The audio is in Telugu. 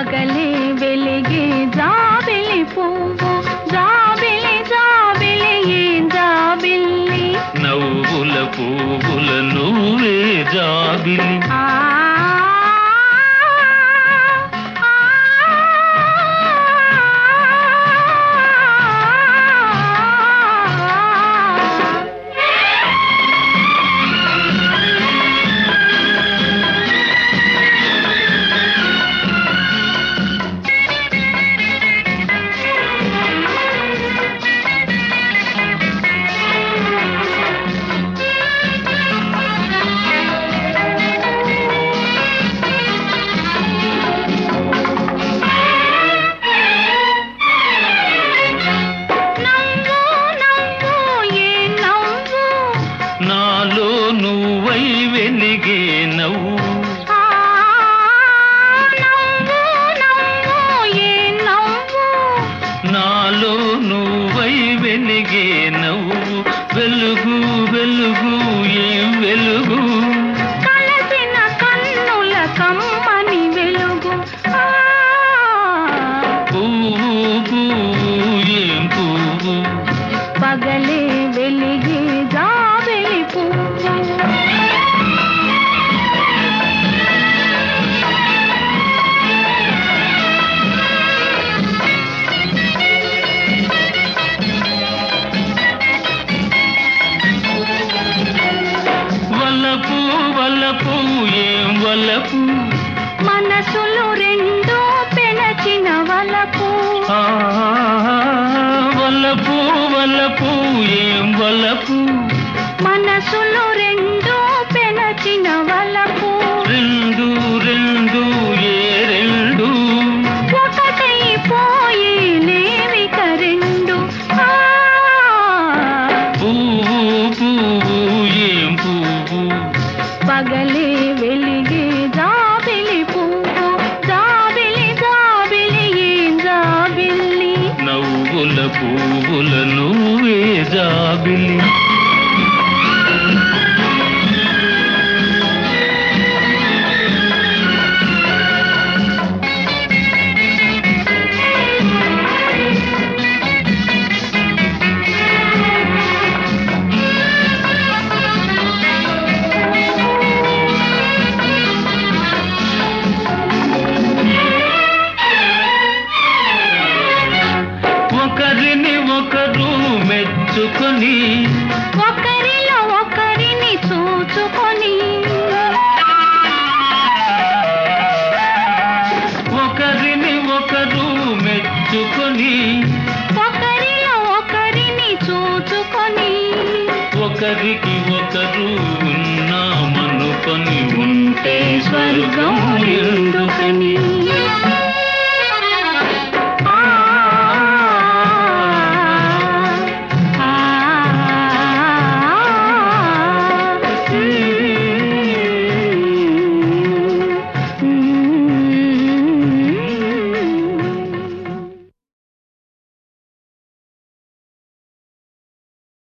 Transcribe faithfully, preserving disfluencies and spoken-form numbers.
పగలే వెలిగే జాబిలి పువ్వు జాబిలి జాబిలి ఏం జాబిల్లి నవ్వుల పువ్వుల నువ్వే జాబిలి నాలో నువ్వై వెలిగే నవ్వు నాలో నువ్వై వెలిగే నవ్వు వెలుగు వెలుగు ఏం వెలుగు కలసిన కన్నుల కమ్మని వెలుగు పువ్వు పువ్వు ఏం పువ్వు పగలే వెలిగే జాబిలి పువ్వు వలపు వలపు ఏం వలపు మనసులు రెండు పెనచిన వలపు వలపు వలపు ఏం వలపు మనసులు రెండు పెనచిన వలపు రెండు రెండు ఏ రెండు ఒకటైపోయి లేవిక రెండు పువ్వు పువ్వు ఏం పువ్వు పగలే వెలిగే జాబిలి పువ్వు జాబిలి జాబిలి ఏం జాబిల్లి నవ్వుల పువ్వుల నువ్వే జాబిలి ఒకరిని ఒకరు మెచ్చుకొని ఒకరిలో ఒకరిని చూచుకొని ఒకరిని ఒకరు మెచ్చుకొని ఒకరిలో ఒకరిని చూచుకొని ఒకరికి ఒకరు ఉన్నామనుకొని ఉంటే స్వర్గం ఎందుకని